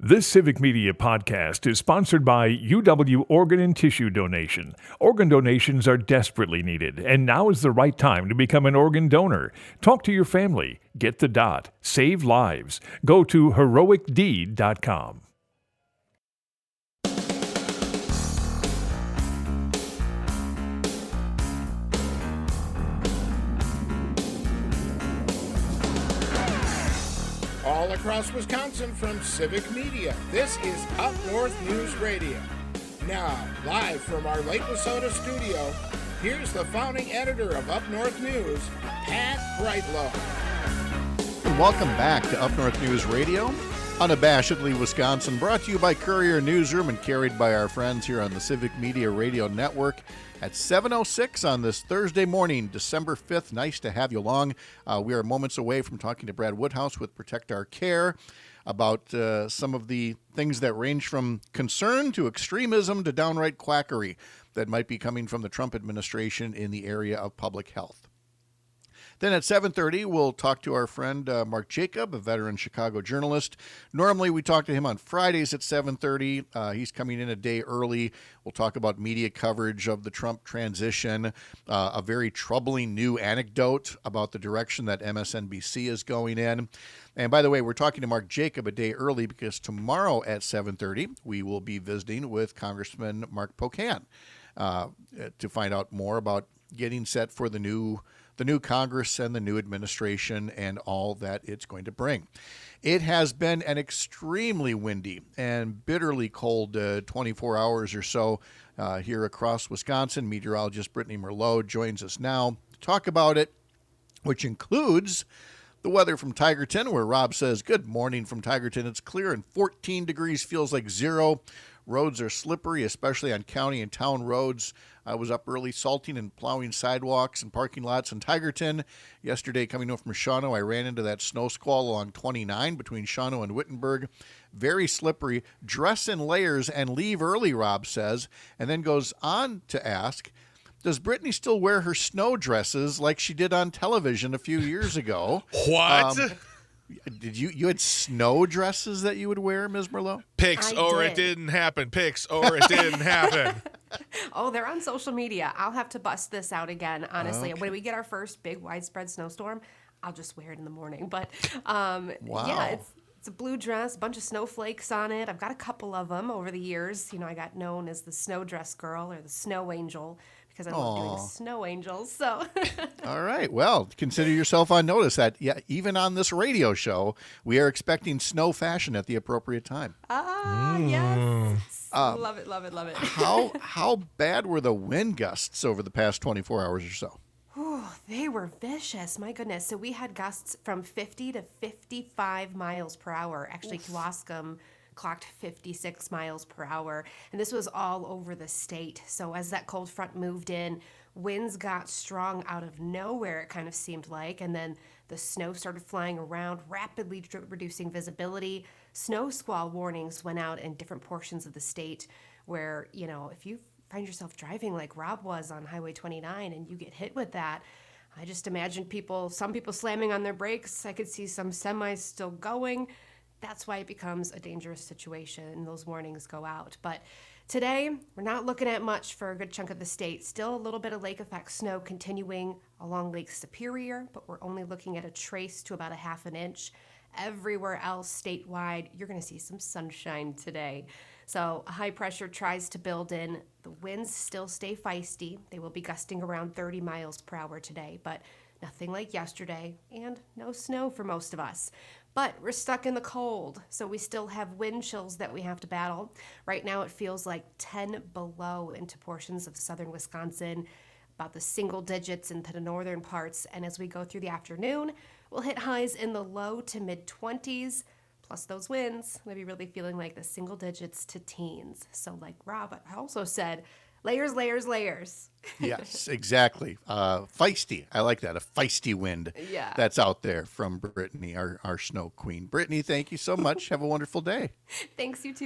This Civic Media podcast is sponsored by UW Organ and Tissue Donation. Organ donations are desperately needed, and now is the right time to become an organ donor. Talk to your family. Get the dot. Save lives. Go to heroicdeed.com. All across Wisconsin from Civic Media, this is Up North News Radio. Now, live from our Lake Wissota studio, here's the founding editor of Up North News, Pat Brightlow. Welcome back to Up North News Radio, unabashedly Wisconsin, brought to you by Courier Newsroom and carried by our friends here on the Civic Media Radio Network at 7:06 on this Thursday morning, December 5th. Nice to have you along. We are moments away from talking to Brad Woodhouse with Protect Our Care about some of the things that range from concern to extremism to downright quackery that might be coming from the Trump administration in the area of public health. Then at 7:30, we'll talk to our friend Mark Jacob, a veteran Chicago journalist. Normally, we talk to him on Fridays at 7:30. He's coming in a day early. We'll talk about media coverage of the Trump transition, a very troubling new anecdote about the direction that MSNBC is going in. And by the way, we're talking to Mark Jacob a day early because tomorrow at 7:30, we will be visiting with Congressman Mark Pocan to find out more about getting set for the new Congress and the new administration and all that it's going to bring. It has been an extremely windy and bitterly cold 24 hours or so here across Wisconsin. Meteorologist Brittany Merlot joins us now to talk about it, which includes the weather from Tigerton, where Rob says, good morning from Tigerton. It's clear and 14 degrees feels like zero. Roads are slippery, especially on county and town roads. I was up early salting and plowing sidewalks and parking lots in Tigerton. Yesterday, coming over from Shawano, I ran into that snow squall along 29 between Shawano and Wittenberg. Very slippery. Dress in layers and leave early, Rob says, and then goes on to ask, does Brittany still wear her snow dresses like she did on television a few years ago? What? Did you had snow dresses that you would wear, Ms. Merlot? Pics or it didn't happen. Pics or it didn't happen. Oh, they're on social media. I'll have to bust this out again, honestly. Okay. When we get our first big widespread snowstorm, I'll just wear it in the morning. But Wow. yeah, it's a blue dress, a bunch of snowflakes on it. I've got a couple of them over the years. You know, I got known as the snow dress girl or the snow angel because I love doing snow angels. So, all right. Well, consider yourself on notice that even on this radio show, we are expecting snow fashion at the appropriate time. Yes. Love it, love it, love it. How bad were the wind gusts over the past 24 hours or so? They were vicious. My goodness. So we had gusts from 50 to 55 miles per hour. Actually, Kewaskum clocked 56 miles per hour. And this was all over the state. So as that cold front moved in, winds got strong out of nowhere, it kind of seemed like. And then the snow started flying around, rapidly reducing visibility. Snow squall warnings went out in different portions of the state where, you know, if you find yourself driving like Rob was on Highway 29 and you get hit with that, I just imagine some people slamming on their brakes. I could see some semis still going. That's why it becomes a dangerous situation and those warnings go out. But today, we're not looking at much for a good chunk of the state. Still a little bit of lake effect snow continuing along Lake Superior, but we're only looking at a trace to about a half an inch. Everywhere else statewide, you're going to see some sunshine today. So high pressure tries to build in. The winds still stay feisty. They will be gusting around 30 miles per hour today, but nothing like yesterday, and no snow for most of us. But we're stuck in the cold, so we still have wind chills that we have to battle. Right now it feels like 10 below into portions of southern Wisconsin, about the single digits into the northern parts, and as we go through the afternoon, we'll hit highs in the low to mid-20s, plus those winds. We'll be really feeling like the single digits to teens. So like Rob also said, layers, layers, layers. Yes, exactly. Feisty. I like that. A feisty wind that's out there from Brittany, our snow queen. Brittany, thank you so much. Have a wonderful day. Thanks, you too, guys.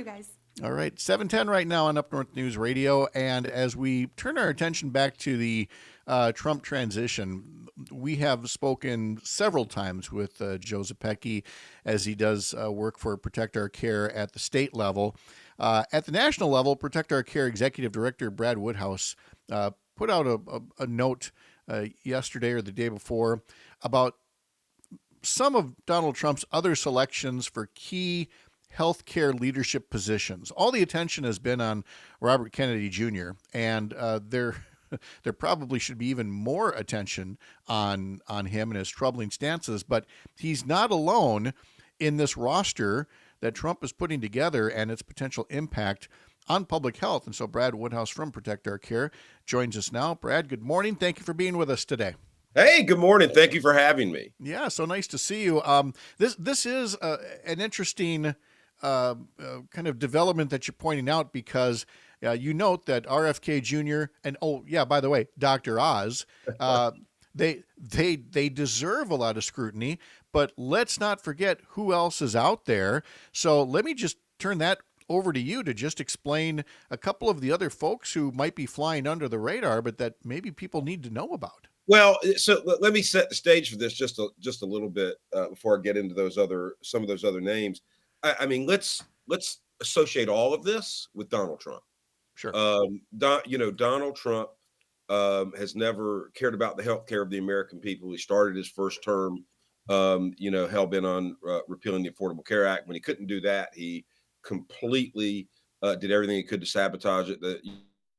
All right, 7:10 right now on Up North News Radio. And as we turn our attention back to the Trump transition, we have spoken several times with Joe Zepecki as he does work for Protect Our Care at the state level. At the national level, Protect Our Care Executive Director Brad Woodhouse put out a note yesterday or the day before about some of Donald Trump's other selections for key healthcare leadership positions. All the attention has been on Robert Kennedy Jr., and there probably should be even more attention on him and his troubling stances. But he's not alone in this roster that Trump is putting together and its potential impact on public health. And so Brad Woodhouse from Protect Our Care joins us now. Brad, good morning. Thank you for being with us today. Hey, good morning. Thank you for having me. Yeah, so nice to see you. This is an interesting kind of development that you're pointing out, because you note that RFK Jr. and by the way, Dr. Oz, they deserve a lot of scrutiny, but let's not forget who else is out there. So let me just turn that over to you to just explain a couple of the other folks who might be flying under the radar, but that maybe people need to know about. Well, so let me set the stage for this just a little bit before I get into some of those other names. I mean, let's associate all of this with Donald Trump. Sure. Donald Trump has never cared about the health care of the American people. He started his first term, hell-bent on repealing the Affordable Care Act. When he couldn't do that, he completely did everything he could to sabotage it. The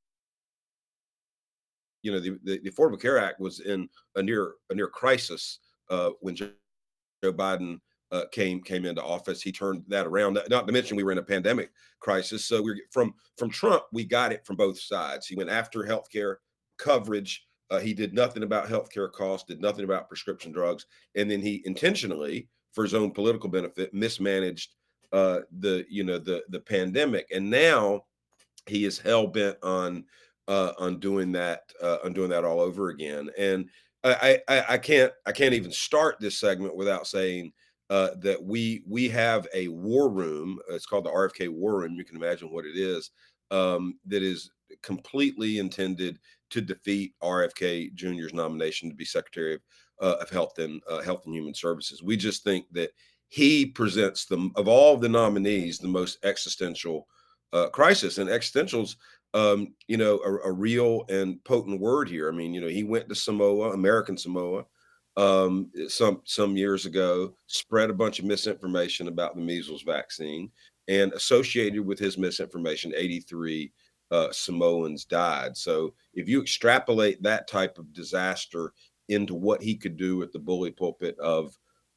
Affordable Care Act was in a near crisis when Joe Biden came into office. He turned that around. Not to mention we were in a pandemic crisis. So we're from Trump, we got it from both sides. He went after healthcare coverage. He did nothing about healthcare costs, did nothing about prescription drugs, and then he intentionally, for his own political benefit, mismanaged the pandemic. And now he is hell bent on doing that all over again. And I can't even start this segment without saying that we have a war room. It's called the RFK War Room. You can imagine what it is. That is completely intended to defeat RFK Jr.'s nomination to be Secretary of Health and Human Services. We just think that he presents of all the nominees, the most existential crisis. And existential's a real and potent word here. I mean, he went to Samoa, American Samoa, some years ago, spread a bunch of misinformation about the measles vaccine, and associated with his misinformation, 83 Samoans died. So if you extrapolate that type of disaster into what he could do at the bully pulpit of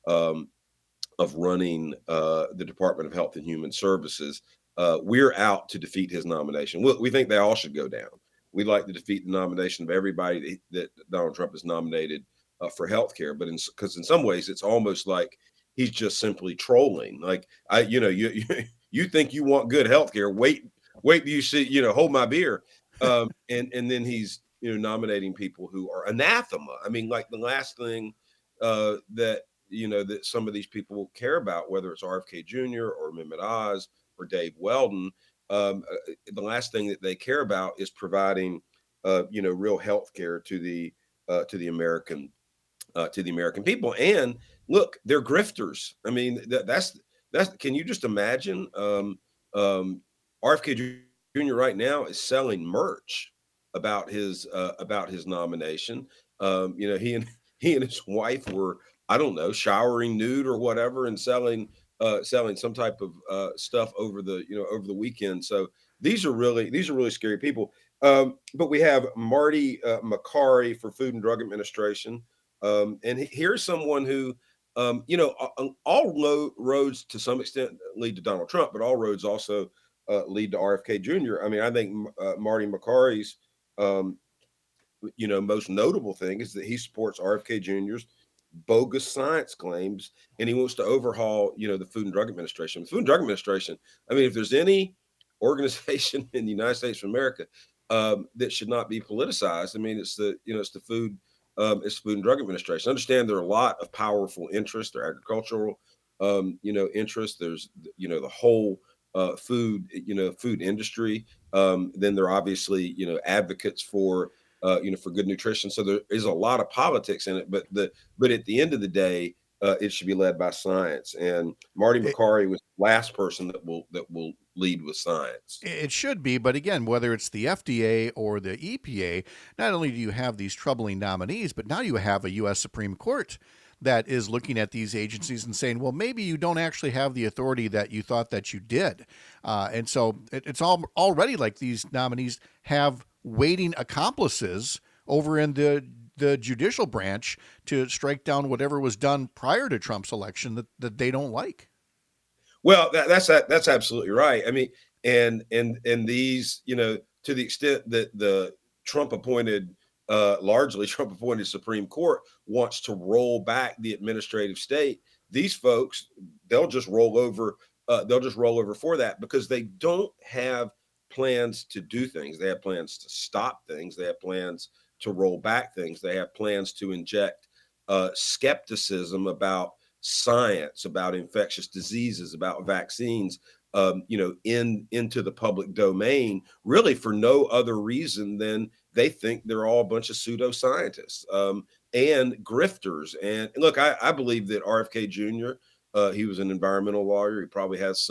running the Department of Health and Human Services, we're out to defeat his nomination. We think they all should go down. We'd like to defeat the nomination of everybody that Donald Trump has nominated for healthcare, but because in some ways it's almost like he's just simply trolling. Like you think you want good healthcare? Wait till you see, hold my beer, and then he's nominating people who are anathema. I mean, like the last thing that some of these people care about, whether it's RFK Jr. or Mehmet Oz or Dave Weldon, the last thing that they care about is providing real health care to the American people. And look, they're grifters. I mean, that's can you just imagine? RFK Jr. right now is selling merch about his nomination. He and his wife were, I don't know, showering nude or whatever, and selling some type of stuff over the weekend. So these are really scary people. But we have Marty Makary for Food and Drug Administration. And here's someone who, all roads to some extent lead to Donald Trump, but all roads also lead to RFK Jr. I mean, I think Marty Makary's, most notable thing is that he supports RFK Jr.'s bogus science claims, and he wants to overhaul, the Food and Drug Administration. The Food and Drug Administration, I mean, if there's any organization in the United States of America that should not be politicized, I mean, it's the Food and Drug Administration. I understand there are a lot of powerful interests, there are agricultural, interests. There's, the whole food industry. Then they're obviously, advocates for, for good nutrition. So there is a lot of politics in it, but at the end of the day, it should be led by science. And Marty Makary was the last person that will lead with science. It should be, but again, whether it's the FDA or the EPA, not only do you have these troubling nominees, but now you have a U.S. Supreme Court that is looking at these agencies and saying, well, maybe you don't actually have the authority that you thought that you did. And so it's already like these nominees have waiting accomplices over in the judicial branch to strike down whatever was done prior to Trump's election that they don't like. Well, that's absolutely right. I mean, and these, to the extent that the largely Trump appointed Supreme Court wants to roll back the administrative state, these folks, they'll just roll over for that, because they don't have plans to do things. They have plans to stop things. They have plans to roll back things. They have plans to inject skepticism about science, about infectious diseases, about vaccines, into the public domain, really for no other reason than they think they're all a bunch of pseudoscientists and grifters. And look, I believe that RFK Jr., he was an environmental lawyer. He probably has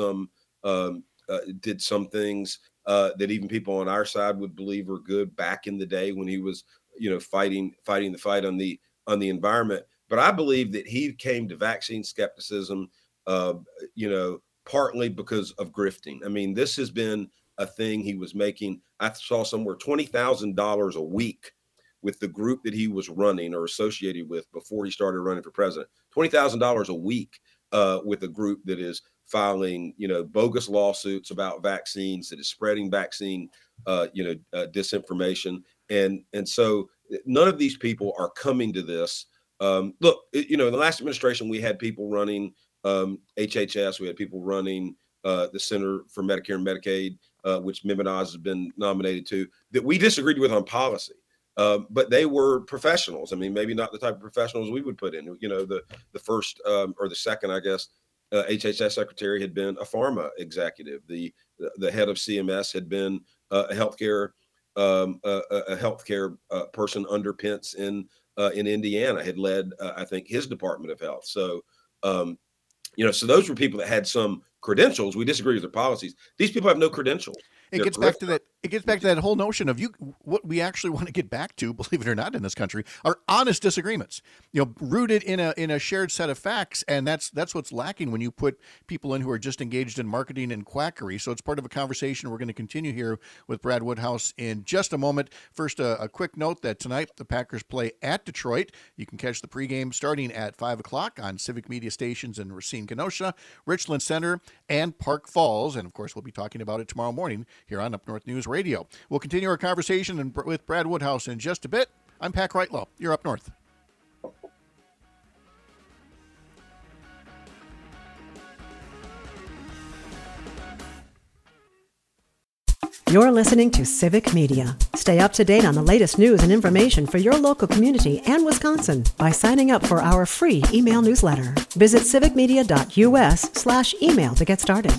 did some things that even people on our side would believe were good back in the day when he was, fighting the fight on the environment. But I believe that he came to vaccine skepticism, partly because of grifting. I mean, this has been a thing he was making. I saw somewhere $20,000 a week with the group that he was running or associated with before he started running for president. $20,000 a week with a group that is filing, bogus lawsuits about vaccines, that is spreading vaccine, disinformation. And so none of these people are coming to this. Look, in the last administration, we had people running HHS. We had people running the Center for Medicare and Medicaid, which Mehmet Oz has been nominated to, that we disagreed with on policy. But they were professionals. I mean, maybe not the type of professionals we would put in. The first or the second, I guess, HHS secretary had been a pharma executive. The head of CMS had been a healthcare person under Pence in Indiana, had led, I think, his Department of Health. So, so those were people that had some credentials. We disagree with their policies. These people have no credentials. It gets back to that whole notion of what we actually want to get back to, believe it or not, in this country, are honest disagreements, rooted in a shared set of facts. And that's what's lacking when you put people in who are just engaged in marketing and quackery. So it's part of a conversation we're going to continue here with Brad Woodhouse in just a moment. First, a quick note that tonight the Packers play at Detroit. You can catch the pregame starting at 5 o'clock on Civic Media stations in Racine, Kenosha, Richland Center, and Park Falls. And of course, we'll be talking about it tomorrow morning here on Up North News Radio. We'll continue our conversation with Brad Woodhouse in just a bit. I'm Pat Kreitlow. You're Up North. You're listening to Civic Media. Stay up to date on the latest news and information for your local community and Wisconsin by signing up for our free email newsletter. Visit civicmedia.us/email to get started.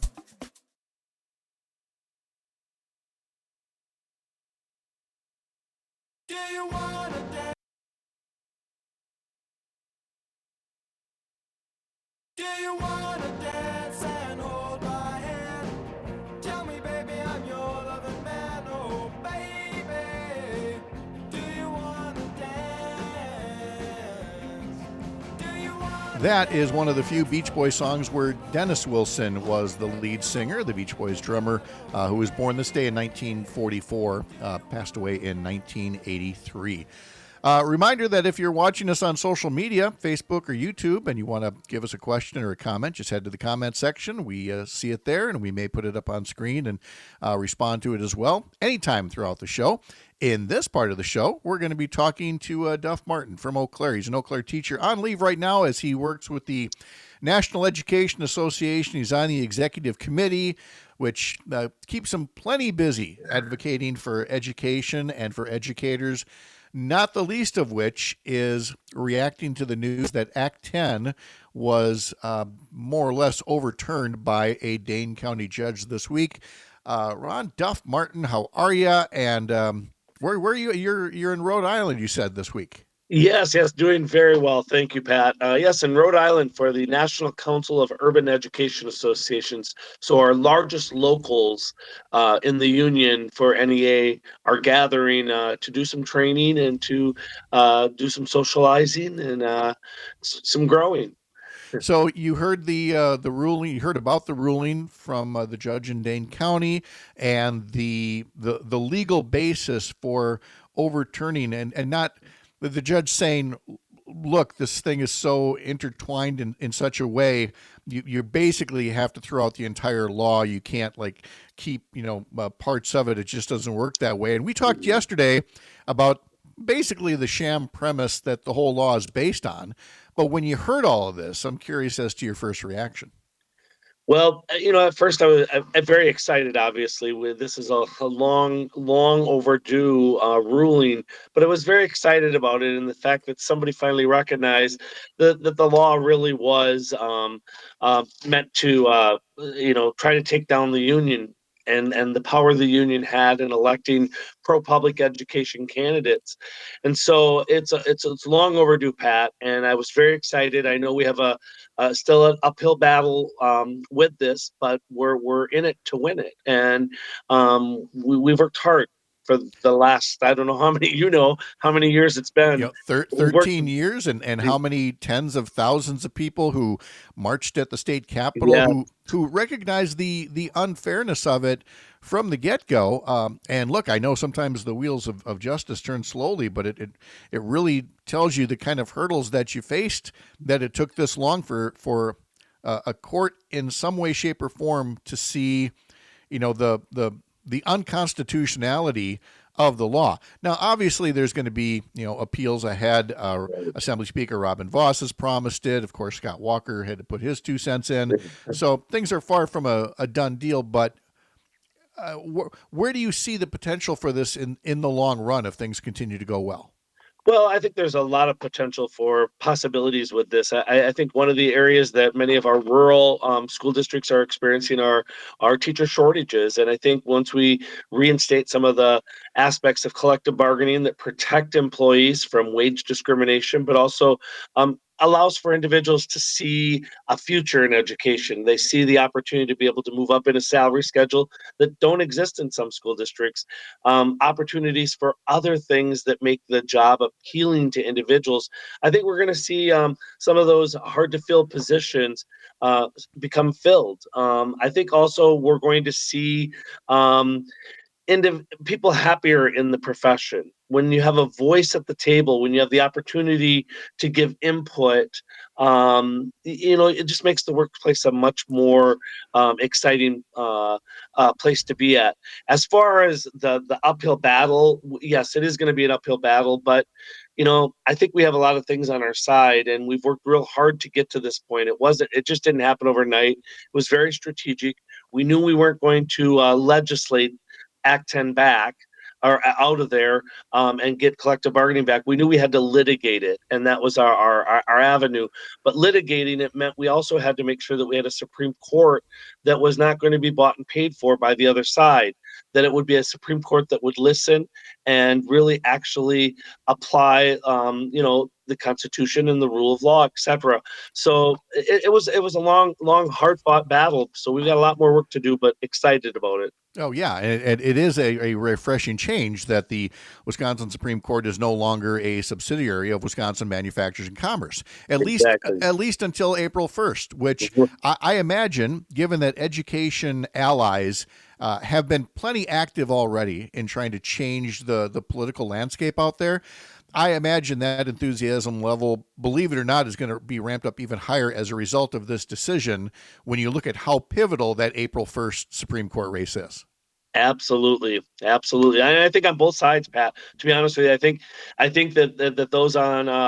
That is one of the few Beach Boys songs where Dennis Wilson was the lead singer, the Beach Boys drummer, who was born this day in 1944, passed away in 1983. Reminder that if you're watching us on social media, Facebook or YouTube, and you want to give us a question or a comment, just head to the comment section. We see it there, and we may put it up on screen and respond to it as well anytime throughout the show. In this part of the show, we're going to be talking to Duff Martin from Eau Claire. He's an Eau Claire teacher on leave right now as he works with the National Education Association. He's on the executive committee, which keeps him plenty busy advocating for education and for educators. not the least of which is reacting to the news that Act 10 was more or less overturned by a Dane County judge this week. Ron Duff Martin, how are you? And where are you? You're in Rhode Island, you said, this week. Yes, doing very well. Thank you, Pat. Yes, in Rhode Island for the National Council of Urban Education Associations. So our largest locals in the union for NEA are gathering to do some training and to do some socializing and some growing. So you heard the ruling. You heard about the ruling from the judge in Dane County and the legal basis for overturning and not. The judge saying, look, this thing is so intertwined in such a way, you basically have to throw out the entire law. You can't keep, parts of it. It just doesn't work that way. And we talked yesterday about basically the sham premise that the whole law is based on. But when you heard all of this, I'm curious as to your first reaction. Well, at first I'm very excited, obviously, this is a long overdue ruling, but I was very excited about it and the fact that somebody finally recognized that the law really was meant to, try to take down the union and the power the union had in electing pro-public education candidates. And so it's long overdue, Pat, and I was very excited. I know we have still an uphill battle with this, but we're in it to win it. And we've worked hard for the last, I don't know how many years it's been. 13 years and how many tens of thousands of people who marched at the state capitol who recognized the unfairness of it from the get-go. And look, I know sometimes the wheels of justice turn slowly, but it really tells you the kind of hurdles that you faced, that it took this long for a court in some way, shape, or form to see, the unconstitutionality of the law. Now, obviously, there's going to be, appeals ahead. Assembly Speaker Robin Vos has promised it. Of course, Scott Walker had to put his 2 cents in. So things are far from a done deal. But where do you see the potential for this in the long run if things continue to go well? Well, I think there's a lot of potential for possibilities with this. I think one of the areas that many of our rural school districts are experiencing are teacher shortages. And I think once we reinstate some of the aspects of collective bargaining that protect employees from wage discrimination, but also allows for individuals to see a future in education. They see the opportunity to be able to move up in a salary schedule that don't exist in some school districts, opportunities for other things that make the job appealing to individuals. I think we're going to see some of those hard to fill positions become filled. I think also we're going to see people happier in the profession. When you have a voice at the table, when you have the opportunity to give input, it just makes the workplace a much more exciting place to be at. As far as the uphill battle, yes, it is going to be an uphill battle, but I think we have a lot of things on our side, and we've worked real hard to get to this point. It just didn't happen overnight. It was very strategic. We knew we weren't going to legislate Act 10 back or out of there and get collective bargaining back. We knew we had to litigate it, and that was our avenue. But litigating it meant we also had to make sure that we had a Supreme Court that was not going to be bought and paid for by the other side, that it would be a Supreme Court that would listen and really actually apply, the Constitution and the rule of law, etc. So it was a long, hard-fought battle. So we've got a lot more work to do, but excited about it. Oh, yeah. And it is a refreshing change that the Wisconsin Supreme Court is no longer a subsidiary of Wisconsin Manufacturers and Commerce, at least until April 1st, which I imagine, given that education allies have been plenty active already in trying to change the political landscape out there, I imagine that enthusiasm level, believe it or not, is going to be ramped up even higher as a result of this decision when you look at how pivotal that April 1st Supreme Court race is. Absolutely. I think on both sides, Pat, to be honest with you, I think that those on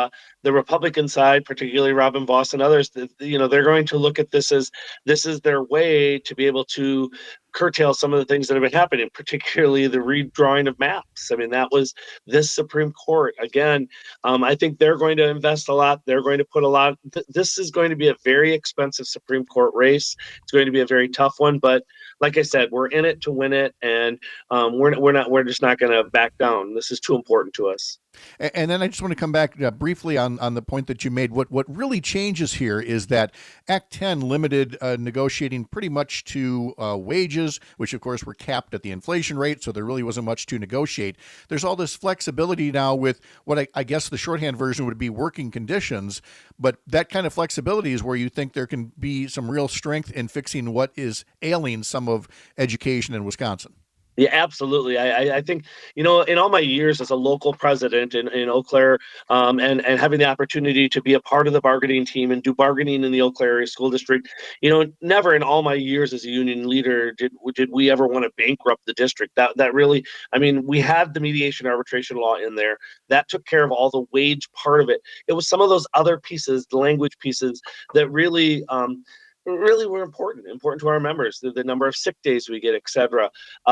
the Republican side, particularly Robin Voss and others, they're going to look at this as this is their way to be able to curtail some of the things that have been happening, particularly the redrawing of maps. I mean, that was this Supreme Court. Again, I think they're going to invest a lot. They're going to put a lot. This is going to be a very expensive Supreme Court race. It's going to be a very tough one. But like I said, we're in it to win it, and we're just not going to back down. This is too important to us. And then I just want to come back briefly on the point that you made. What really changes here is that Act 10 limited negotiating pretty much to wages, which of course were capped at the inflation rate, so there really wasn't much to negotiate. There's all this flexibility now with what I guess the shorthand version would be working conditions, but that kind of flexibility is where you think there can be some real strength in fixing what is ailing some of education in Wisconsin. Yeah, absolutely. I think, in all my years as a local president in Eau Claire, and having the opportunity to be a part of the bargaining team and do bargaining in the Eau Claire area school district, never in all my years as a union leader did we ever want to bankrupt the district. That really, I mean, we had the mediation arbitration law in there that took care of all the wage part of it. It was some of those other pieces, the language pieces, that really were important to our members, the number of sick days we get, et cetera.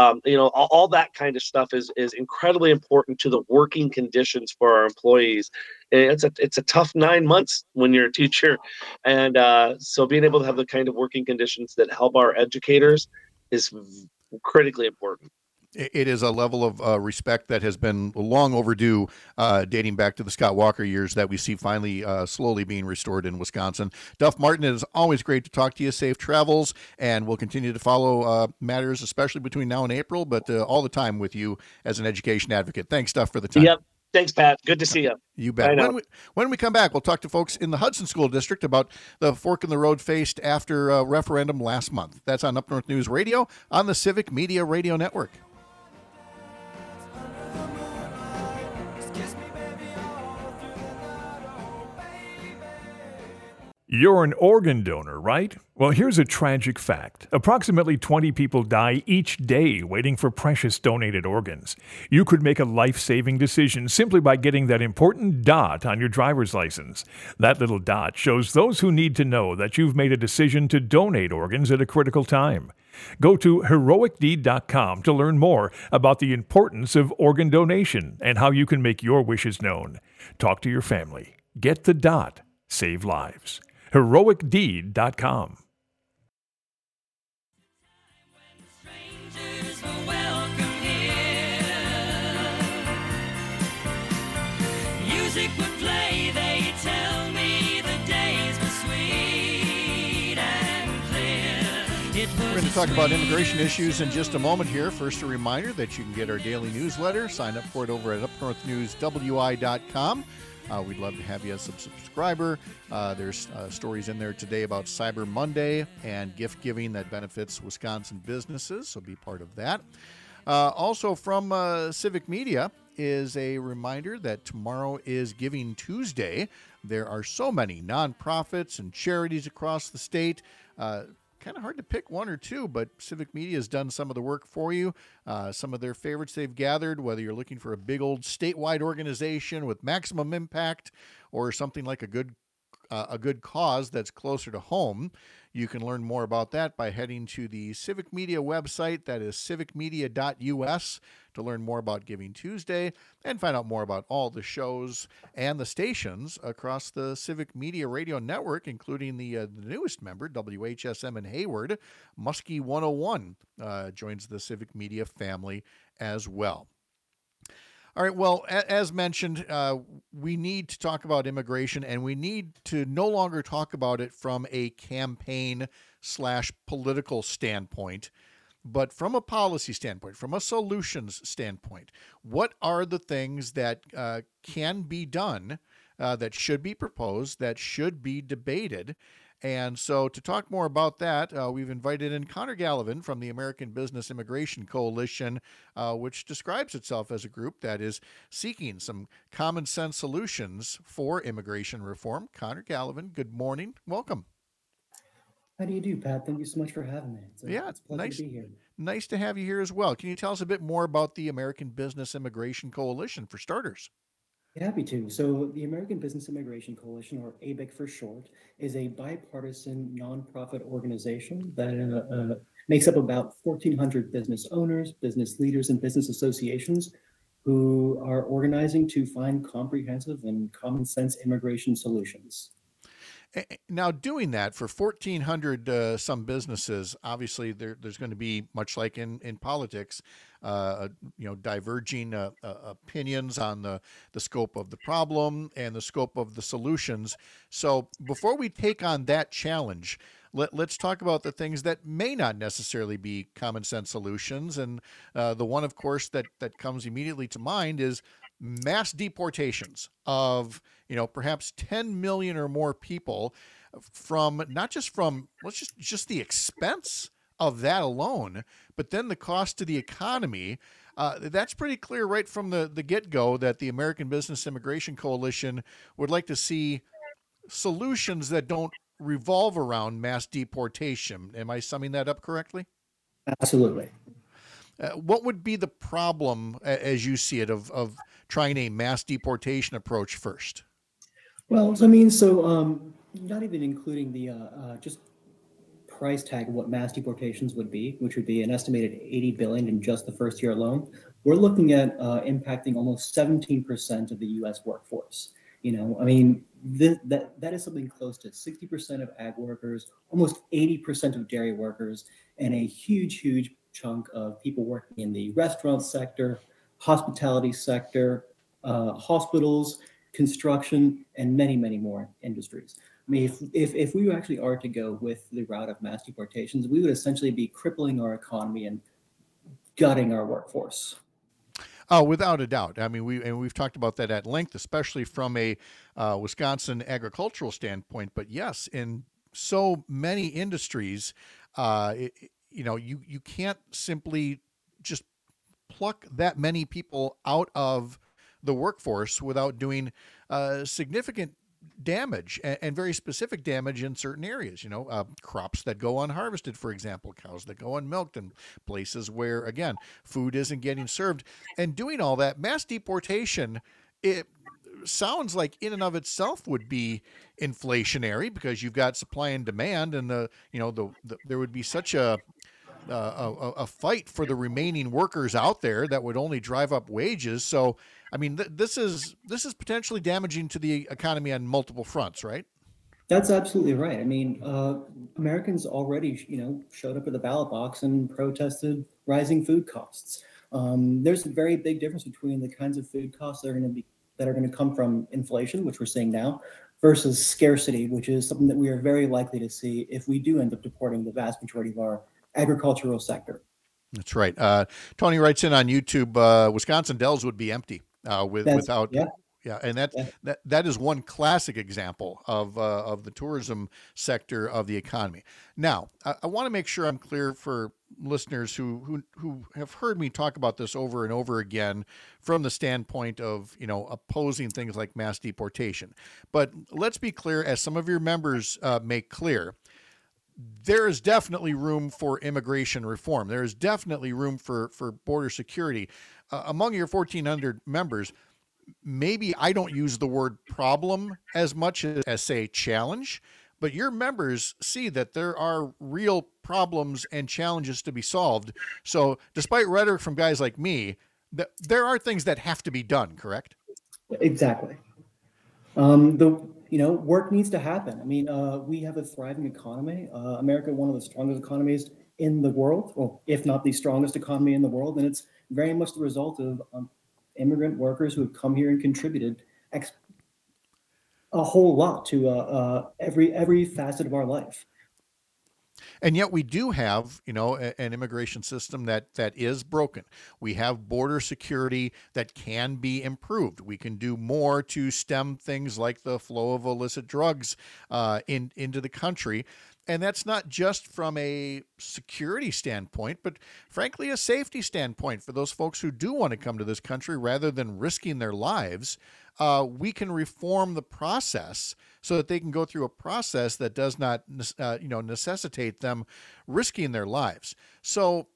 All that kind of stuff is incredibly important to the working conditions for our employees. It's a tough 9 months when you're a teacher. And so being able to have the kind of working conditions that help our educators is critically important. It is a level of respect that has been long overdue, dating back to the Scott Walker years, that we see finally slowly being restored in Wisconsin. Duff Martin, it is always great to talk to you. Safe travels, and we'll continue to follow matters, especially between now and April, but all the time with you as an education advocate. Thanks, Duff, for the time. Yep. Thanks, Pat. Good to see you. You bet. When we come back, we'll talk to folks in the Hudson School District about the fork in the road faced after a referendum last month. That's on Up North News Radio on the Civic Media Radio Network. You're an organ donor, right? Well, here's a tragic fact. Approximately 20 people die each day waiting for precious donated organs. You could make a life-saving decision simply by getting that important dot on your driver's license. That little dot shows those who need to know that you've made a decision to donate organs at a critical time. Go to heroicdeed.com to learn more about the importance of organ donation and how you can make your wishes known. Talk to your family. Get the dot. Save lives. heroicdeed.com. Music would play, they tell me the days were sweet and clear. We're going to talk about immigration issues in just a moment here. First, a reminder that you can get our daily newsletter. Sign up for it over at upnorthnewswi.com. We'd love to have you as a subscriber. There's stories in there today about Cyber Monday and gift giving that benefits Wisconsin businesses, so be part of that. Also from Civic Media is a reminder that tomorrow is Giving Tuesday. There are so many nonprofits and charities across the state. Kind of hard to pick one or two, but Civic Media has done some of the work for you. Some of their favorites they've gathered, whether you're looking for a big old statewide organization with maximum impact or something like a good cause that's closer to home. You can learn more about that by heading to the Civic Media website. That is civicmedia.us to learn more about Giving Tuesday and find out more about all the shows and the stations across the Civic Media Radio Network, including the newest member, WHSM in Hayward. Muskie 101 joins the Civic Media family as well. All right, well, as mentioned, we need to talk about immigration, and we need to no longer talk about it from a campaign/political standpoint, but from a policy standpoint, from a solutions standpoint. What are the things that can be done, that should be proposed, that should be debated? And so to talk more about that, we've invited in Connor Gallivan from the American Business Immigration Coalition, which describes itself as a group that is seeking some common sense solutions for immigration reform. Connor Gallivan, good morning. Welcome. How do you do, Pat? Thank you so much for having me. It's a pleasure to be here. Nice to have you here as well. Can you tell us a bit more about the American Business Immigration Coalition, for starters? Happy to. So, the American Business Immigration Coalition, or ABIC for short, is a bipartisan nonprofit organization that makes up about 1,400 business owners, business leaders, and business associations who are organizing to find comprehensive and common sense immigration solutions. Now, doing that for 1,400 some businesses, obviously there's going to be, much like in politics, diverging opinions on the scope of the problem and the scope of the solutions. So before we take on that challenge, let's talk about the things that may not necessarily be common sense solutions. And the one, of course, that comes immediately to mind is mass deportations of perhaps 10 million or more people, from not just from just the expense of that alone, but then the cost to the economy. That's pretty clear right from the get-go that the American Business Immigration Coalition would like to see solutions that don't revolve around mass deportation. Am I summing that up correctly? Absolutely. What would be the problem, as you see it, of trying a mass deportation approach first? Well, not even including the just price tag of what mass deportations would be, which would be an estimated 80 billion in just the first year alone. We're looking at impacting almost 17% of the U.S. workforce. That is something close to 60% of ag workers, almost 80% of dairy workers, and a huge chunk of people working in the restaurant sector, hospitality sector, hospitals, construction, and many more industries. I mean, if we actually are to go with the route of mass deportations, we would essentially be crippling our economy and gutting our workforce. Oh, without a doubt. I mean, we've talked about that at length, especially from a Wisconsin agricultural standpoint. But yes, in so many industries, you can't simply just pluck that many people out of the workforce without doing significant damage and very specific damage in certain areas. Crops that go unharvested, for example, cows that go unmilked, and places where, again, food isn't getting served. And doing all that, mass deportation, it sounds like in and of itself would be inflationary, because you've got supply and demand, and there would be such a fight for the remaining workers out there that would only drive up wages. So, I mean, this is potentially damaging to the economy on multiple fronts, right? That's absolutely right. I mean, Americans already, showed up at the ballot box and protested rising food costs. There's a very big difference between the kinds of food costs that are going to come from inflation, which we're seeing now, versus scarcity, which is something that we are very likely to see if we do end up deporting the vast majority of our agricultural sector. That's right. Tony writes in on YouTube, Wisconsin dells would be empty without. Yeah, and that is one classic example of the tourism sector of the economy. Now, I want to make sure I'm clear for listeners who have heard me talk about this over and over again from the standpoint of opposing things like mass deportation. But let's be clear, as some of your members make clear, there is definitely room for immigration reform. There is definitely room for border security. Among your 1,400 members, maybe I don't use the word problem as much as say challenge, but your members see that there are real problems and challenges to be solved. So despite rhetoric from guys like me, there are things that have to be done, correct? Exactly. Work needs to happen. I mean, we have a thriving economy. America, one of the strongest economies in the world, or if not the strongest economy in the world, and it's very much the result of immigrant workers who have come here and contributed a whole lot to every facet of our life. And yet we do have, an immigration system that is broken. We have border security that can be improved. We can do more to stem things like the flow of illicit drugs into the country. And that's not just from a security standpoint, but frankly, a safety standpoint for those folks who do want to come to this country rather than risking their lives. We can reform the process so that they can go through a process that does not, necessitate them risking their lives. So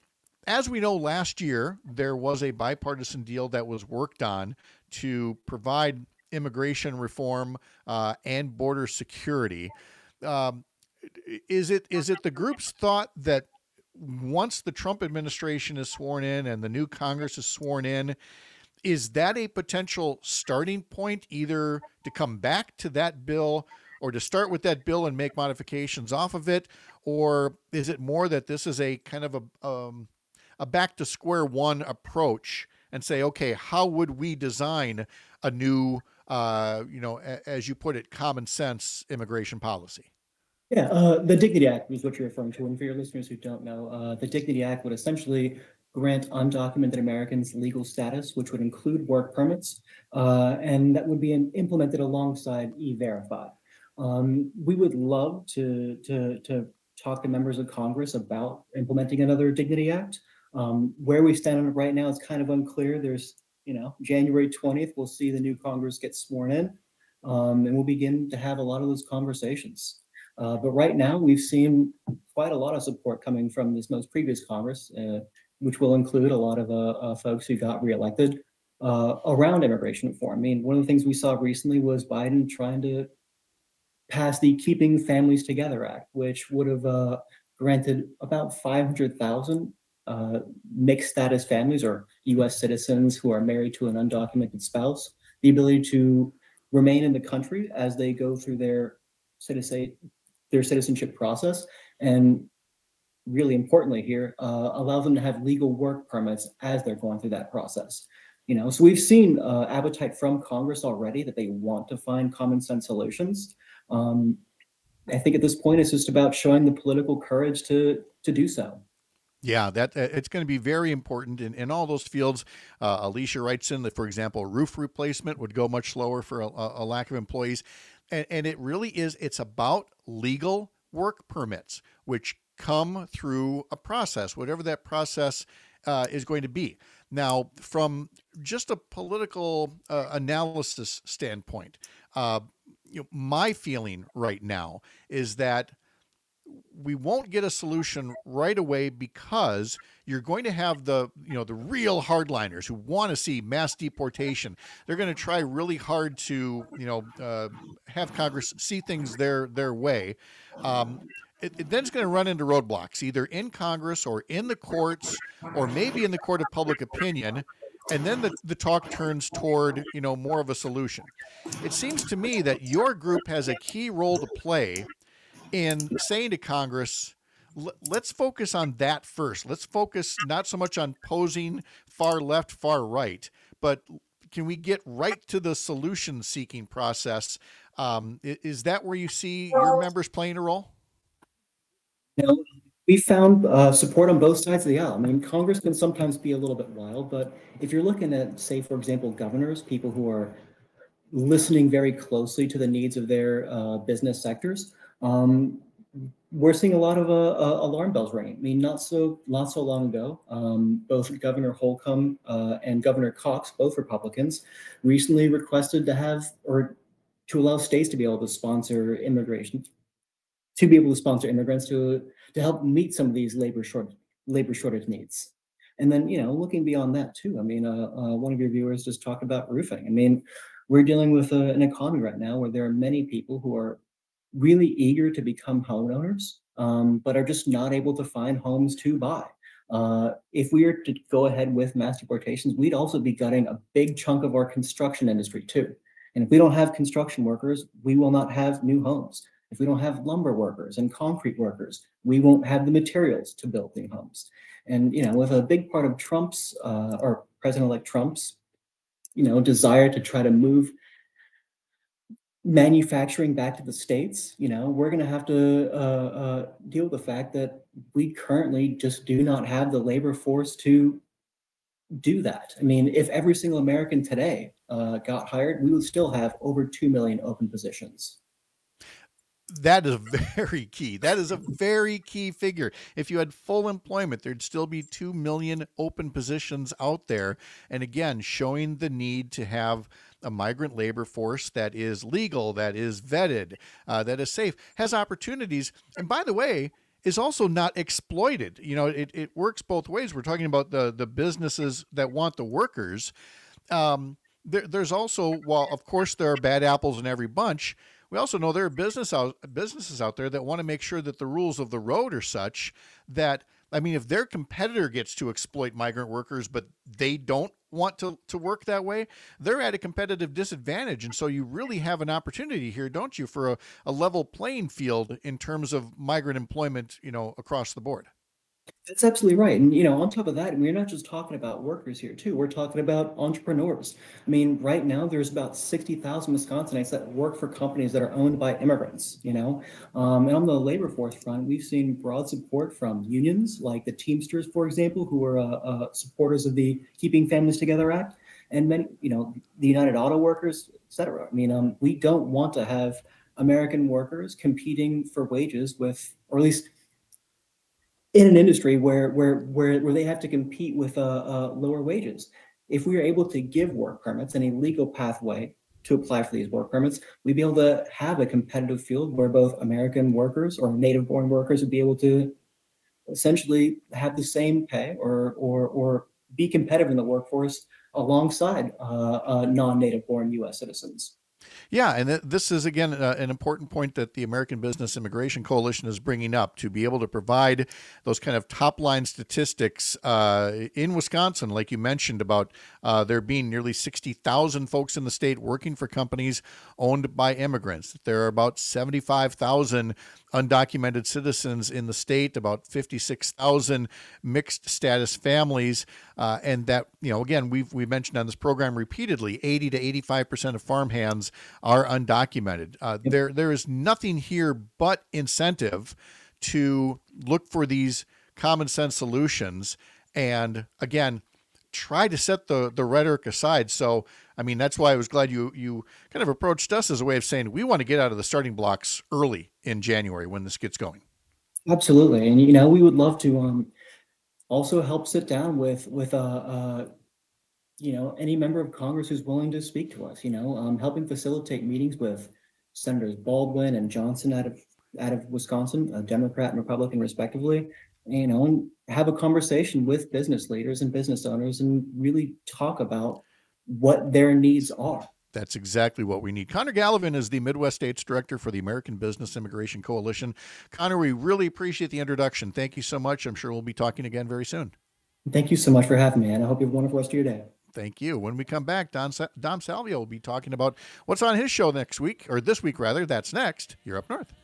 as we know, last year there was a bipartisan deal that was worked on to provide immigration reform and border security. Um, is it the group's thought that once the Trump administration is sworn in and the new Congress is sworn in, is that a potential starting point either to come back to that bill or to start with that bill and make modifications off of it? Or is it more that this is a kind of a back to square one approach and say, okay, how would we design a new, as you put it, common sense immigration policy? Yeah, the Dignity Act is what you're referring to. And for your listeners who don't know, the Dignity Act would essentially grant undocumented Americans legal status, which would include work permits, and that would be implemented alongside E-Verify. We would love to talk to members of Congress about implementing another Dignity Act. Where we stand on it right now is kind of unclear. There's, January 20th, we'll see the new Congress get sworn in, and we'll begin to have a lot of those conversations. But right now, we've seen quite a lot of support coming from this most previous Congress, which will include a lot of folks who got reelected around immigration reform. I mean, one of the things we saw recently was Biden trying to pass the Keeping Families Together Act, which would have granted about 500,000 mixed status families or U.S. citizens who are married to an undocumented spouse the ability to remain in the country as they go through their citizenship process, and really importantly here, allow them to have legal work permits as they're going through that process. So we've seen appetite from Congress already that they want to find common sense solutions. I think at this point it's just about showing the political courage to do so. Yeah, that it's going to be very important in all those fields. Alicia writes in that, for example, roof replacement would go much slower for a lack of employees. And it really is, it's about legal work permits, which come through a process, whatever that process is going to be. Now, from just a political analysis standpoint, my feeling right now is that we won't get a solution right away because you're going to have the real hardliners who want to see mass deportation. They're going to try really hard to, have Congress see things their way. Then it's going to run into roadblocks, either in Congress or in the courts, or maybe in the court of public opinion. And then the talk turns toward, more of a solution. It seems to me that your group has a key role to play in saying to Congress, let's focus on that first. Let's focus not so much on posing far left, far right, but can we get right to the solution-seeking process? Is that where you see your members playing a role? We found support on both sides of the aisle. I mean, Congress can sometimes be a little bit wild, but if you're looking at, say, for example, governors, people who are listening very closely to the needs of their business sectors, we're seeing a lot of alarm bells ringing. I mean, not so long ago, both Governor Holcomb and Governor Cox, both Republicans, recently requested to allow states to be able to sponsor immigration, to be able to sponsor immigrants to help meet some of these labor shortage needs. And then, looking beyond that too, I mean, one of your viewers just talked about roofing. I mean, we're dealing with an economy right now where there are many people who are really eager to become homeowners, but are just not able to find homes to buy. If we were to go ahead with mass deportations, we'd also be gutting a big chunk of our construction industry too. And if we don't have construction workers, we will not have new homes. If we don't have lumber workers and concrete workers, we won't have the materials to build new homes. And, with a big part of Trump's, or President-elect Trump's, desire to try to move manufacturing back to the States, we're going to have to deal with the fact that we currently just do not have the labor force to do that. I mean, if every single American today got hired, we would still have over 2 million open positions. That is very key. That is a very key figure. If you had full employment, there'd still be 2 million open positions out there. And again, showing the need to have a migrant labor force that is legal, that is vetted, that is safe, has opportunities. And by the way, is also not exploited. It works both ways. We're talking about the businesses that want the workers. There's also, while of course there are bad apples in every bunch, we also know there are businesses out there that want to make sure that the rules of the road are such that, if their competitor gets to exploit migrant workers, but they don't want to work that way, they're at a competitive disadvantage. And so you really have an opportunity here, don't you, for a level playing field in terms of migrant employment, across the board. That's absolutely right. And, on top of that, we're not just talking about workers here, too. We're talking about entrepreneurs. Right now, there's about 60,000 Wisconsinites that work for companies that are owned by immigrants, And on the labor force front, we've seen broad support from unions like the Teamsters, for example, who are supporters of the Keeping Families Together Act, and many, the United Auto Workers, et cetera. We don't want to have American workers competing for wages with, or at least in an industry where they have to compete with lower wages. If we are able to give work permits and a legal pathway to apply for these work permits, we'd be able to have a competitive field where both American workers or native-born workers would be able to essentially have the same pay or be competitive in the workforce alongside non-native-born U.S. citizens. Yeah, and this is, again, an important point that the American Business Immigration Coalition is bringing up, to be able to provide those kind of top-line statistics in Wisconsin, like you mentioned, about there being nearly 60,000 folks in the state working for companies owned by immigrants. There are about 75,000 undocumented citizens in the state, about 56,000 mixed status families, and that, again, we've mentioned on this program repeatedly, 80 to 85% of farmhands are undocumented. There is nothing here but incentive to look for these common sense solutions, and again, try to set the rhetoric aside. So, that's why I was glad you kind of approached us as a way of saying we want to get out of the starting blocks early in January when this gets going. Absolutely, and we would love to also help sit down with any member of Congress who's willing to speak to us. Helping facilitate meetings with Senators Baldwin and Johnson out of Wisconsin, a Democrat and Republican respectively. And have a conversation with business leaders and business owners and really talk about what their needs are. That's exactly what we need. Connor Gallivan is the Midwest States Director for the American Business Immigration Coalition. Connor, we really appreciate the introduction. Thank you so much. I'm sure we'll be talking again very soon. Thank you so much for having me, and I hope you have a wonderful rest of your day. Thank you. When we come back, Dom Salvio will be talking about what's on his show this week. That's next. You're Up North.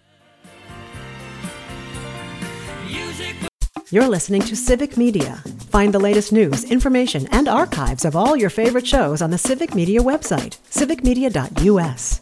You're listening to Civic Media. Find the latest news, information, and archives of all your favorite shows on the Civic Media website, civicmedia.us.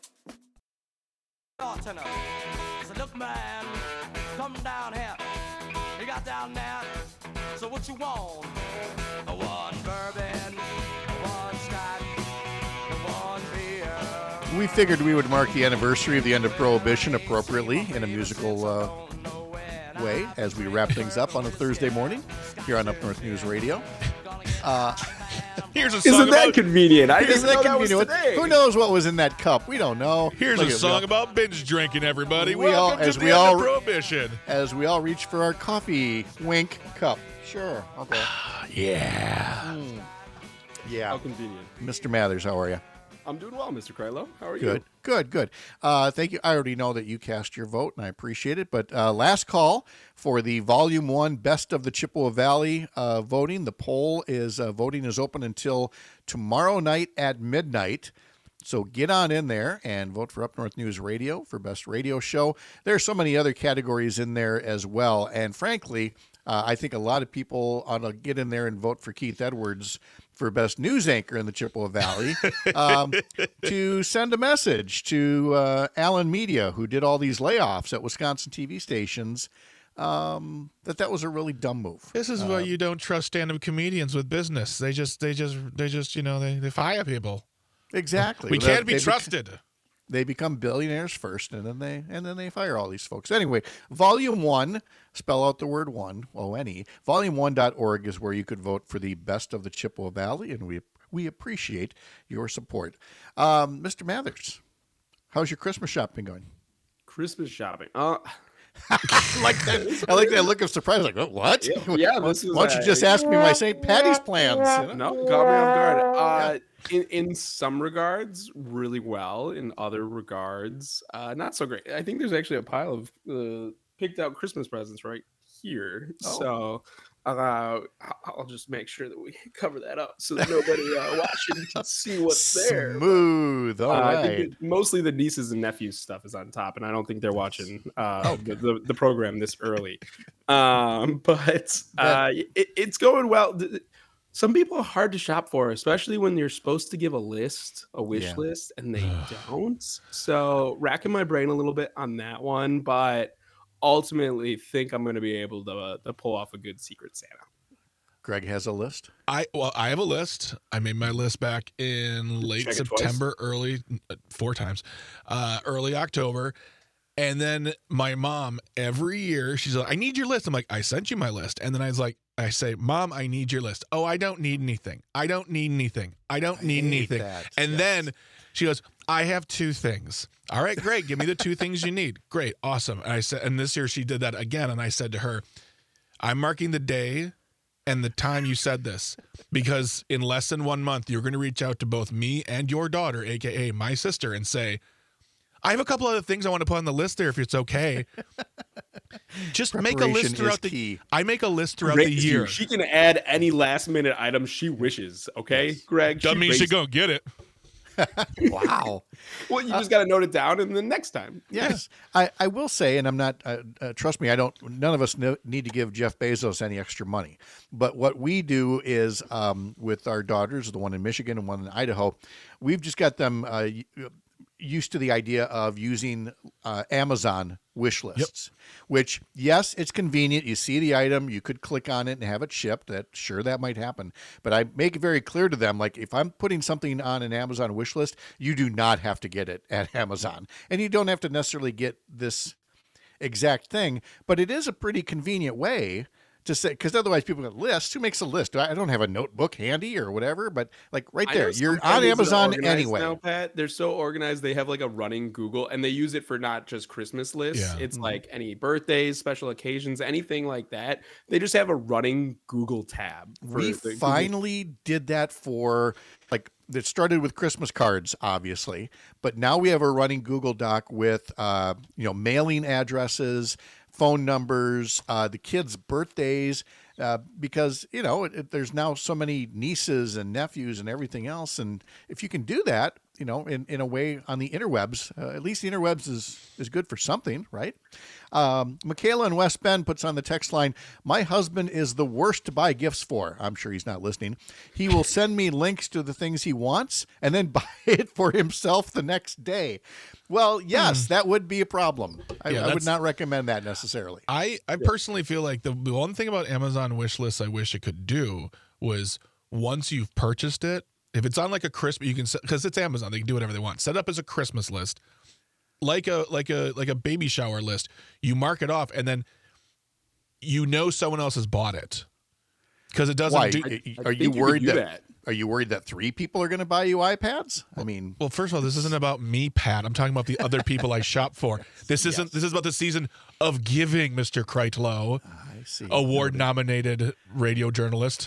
So look, man, come down here. You got down there. So what you want? One bourbon, one scotch, one beer. We figured we would mark the anniversary of the end of Prohibition appropriately in a musical way as we wrap things up on a Thursday morning here on Up North News Radio. Here's a song Isn't that convenient? I didn't Isn't know that that was convenient? today. Who knows what was in that cup? We don't know. Here's Look a at- song about binge drinking, everybody. We all- Welcome as to we the all- end of Prohibition. As we all reach for our coffee wink cup. Sure. Okay. Yeah. Yeah. How convenient. Mr. Mathers, how are you? I'm doing well, Mr. Krylo. How are you? Good. Thank you. I already know that you cast your vote, and I appreciate it. But last call for the Volume 1 Best of the Chippewa Valley voting. The poll is voting is open until tomorrow night at midnight. So get on in there and vote for Up North News Radio for Best Radio Show. There are so many other categories in there as well. And frankly, I think a lot of people ought to get in there and vote for Keith Edwards for Best News Anchor in the Chippewa Valley to send a message to Allen Media, who did all these layoffs at Wisconsin TV stations, that was a really dumb move. This is why you don't trust stand-up comedians with business. They just they fire people. Exactly. We can't be trusted. They become billionaires first, and then they fire all these folks. Anyway, Volume 1, spell out the word one, O-N-E. Volume1.org is where you could vote for the Best of the Chippewa Valley, and we appreciate your support. Mr. Mathers, how's your Christmas shopping going? Christmas shopping. like that. I like that look of surprise. Like, what? Yeah, why don't you just ask me my St. Patty's plans? No, caught me off guard. In some regards, really well. In other regards, not so great. I think there's actually a pile of picked out Christmas presents right here. So I'll just make sure that we cover that up so that nobody watching can see what's there. Smooth. All right. I think mostly the nieces and nephews stuff is on top, and I don't think they're watching the program this early. But it's going well. Some people are hard to shop for, especially when you're supposed to give a wish list, and they don't. So racking my brain a little bit on that one, but ultimately think I'm going to be able to pull off a good Secret Santa. Greg has a list. I have a list. I made my list back in late September, early 4 times, early October. And then my mom, every year, she's like, I need your list. I'm like, I sent you my list. And then I say, Mom, I need your list. Oh, I don't need anything. I don't need anything. I don't need anything. And then she goes, I have 2 things. All right, great. Give me the 2 things you need. Great. Awesome. And I said, and this year she did that again. And I said to her, I'm marking the day and the time you said this, because in less than 1 month, you're going to reach out to both me and your daughter, AKA my sister, and say, I have a couple other things I want to put on the list there if it's okay. Just make a list throughout I make a list throughout the year. She can add any last minute items she wishes. Okay, Greg? Doesn't mean she go get it. Wow. Well, you just got to note it down, and then next time. Yes. I will say, and I'm not, trust me, none of us need to give Jeff Bezos any extra money. But what we do is with our daughters, the one in Michigan and one in Idaho, we've just got them used to the idea of using Amazon wish lists, which, yes, it's convenient. You see the item, you could click on it and have it shipped. That might happen. But I make it very clear to them, like, if I'm putting something on an Amazon wish list, you do not have to get it at Amazon. And you don't have to necessarily get this exact thing, but it is a pretty convenient way to say, because otherwise people go, list, who makes a list? I don't have a notebook handy or whatever, but like right there, you're on Amazon anyway. Now, Pat, they're so organized. They have like a running Google, and they use it for not just Christmas lists. Yeah. It's like any birthdays, special occasions, anything like that. They just have a running Google tab. We finally did that for, like, it started with Christmas cards, obviously, but now we have a running Google Doc with, mailing addresses, phone numbers, the kids' birthdays, because, there's now so many nieces and nephews and everything else. And if you can do that, in a way on the interwebs, at least the interwebs is good for something, right? Michaela in West Bend puts on the text line, my husband is the worst to buy gifts for. I'm sure he's not listening. He will send me links to the things he wants and then buy it for himself the next day. Well, yes, that would be a problem. I would not recommend that necessarily. I personally feel like the one thing about Amazon wish lists I wish it could do was, once you've purchased it, if it's on like a Christmas, you can, because it's Amazon, they can do whatever they want. Set up as a Christmas list, like a baby shower list. You mark it off, and then someone else has bought it, because it doesn't. Are you worried that? Are you worried that 3 people are going to buy you iPads? I mean, well, first of all, this isn't about me, Pat. I'm talking about the other people I shop for. This isn't. This is about the season of giving, Mr. Kreitlow. I see. Award-nominated radio journalist.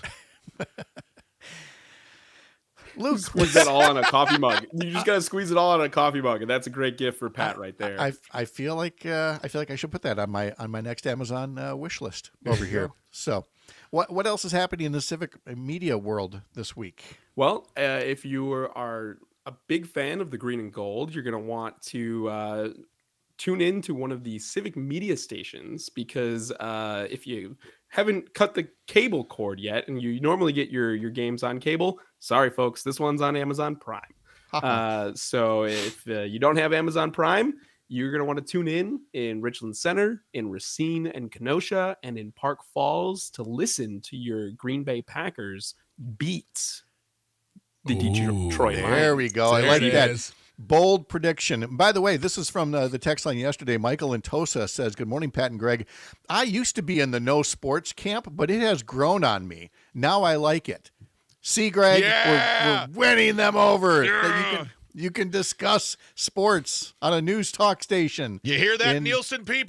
Luke, squeeze that all on a coffee mug. You just gotta squeeze it all on a coffee mug, and that's a great gift for Pat right there. I feel like I should put that on my next Amazon wish list over here. So, what else is happening in the civic media world this week? Well, if you are a big fan of the green and gold, you're gonna want to tune in to one of the civic media stations, because if you haven't cut the cable cord yet and you normally get your games on cable, sorry folks, this one's on Amazon Prime. So if you don't have Amazon Prime, you're going to want to tune in Richland Center, in Racine and Kenosha, and in Park Falls to listen to your Green Bay Packers beat the Detroit Lions. There we go. I like that. Bold prediction. By the way, this is from the text line yesterday. Michael in Tosa says, good morning, Pat and Greg. I used to be in the no sports camp, but it has grown on me. Now I like it. See, Greg, we're winning them over. Yeah. You can discuss sports on a news talk station. You hear that, Nielsen people?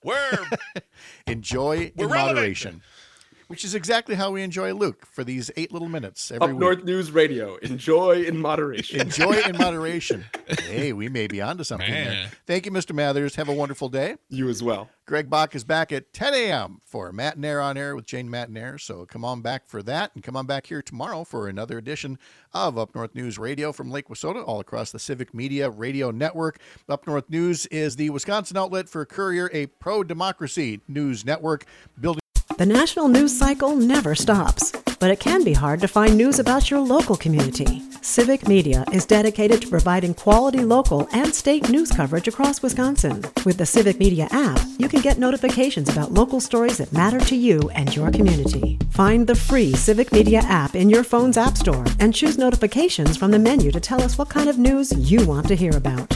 Enjoy in moderation. Which is exactly how we enjoy Luke for these 8 little minutes every Up week. North News Radio. Enjoy in moderation. Enjoy in moderation. Hey, we may be onto something there. Thank you, Mr. Mathers. Have a wonderful day. You as well. Greg Bach is back at 10 a.m. for Matt and Air on Air with Jane Matt and Air. So come on back for that, and come on back here tomorrow for another edition of Up North News Radio from Lake Wissota, all across the Civic Media Radio Network. Up North News is the Wisconsin outlet for Courier, a pro-democracy news network building. The national news cycle never stops, but it can be hard to find news about your local community. Civic Media is dedicated to providing quality local and state news coverage across Wisconsin. With the Civic Media app, you can get notifications about local stories that matter to you and your community. Find the free Civic Media app in your phone's app store and choose notifications from the menu to tell us what kind of news you want to hear about.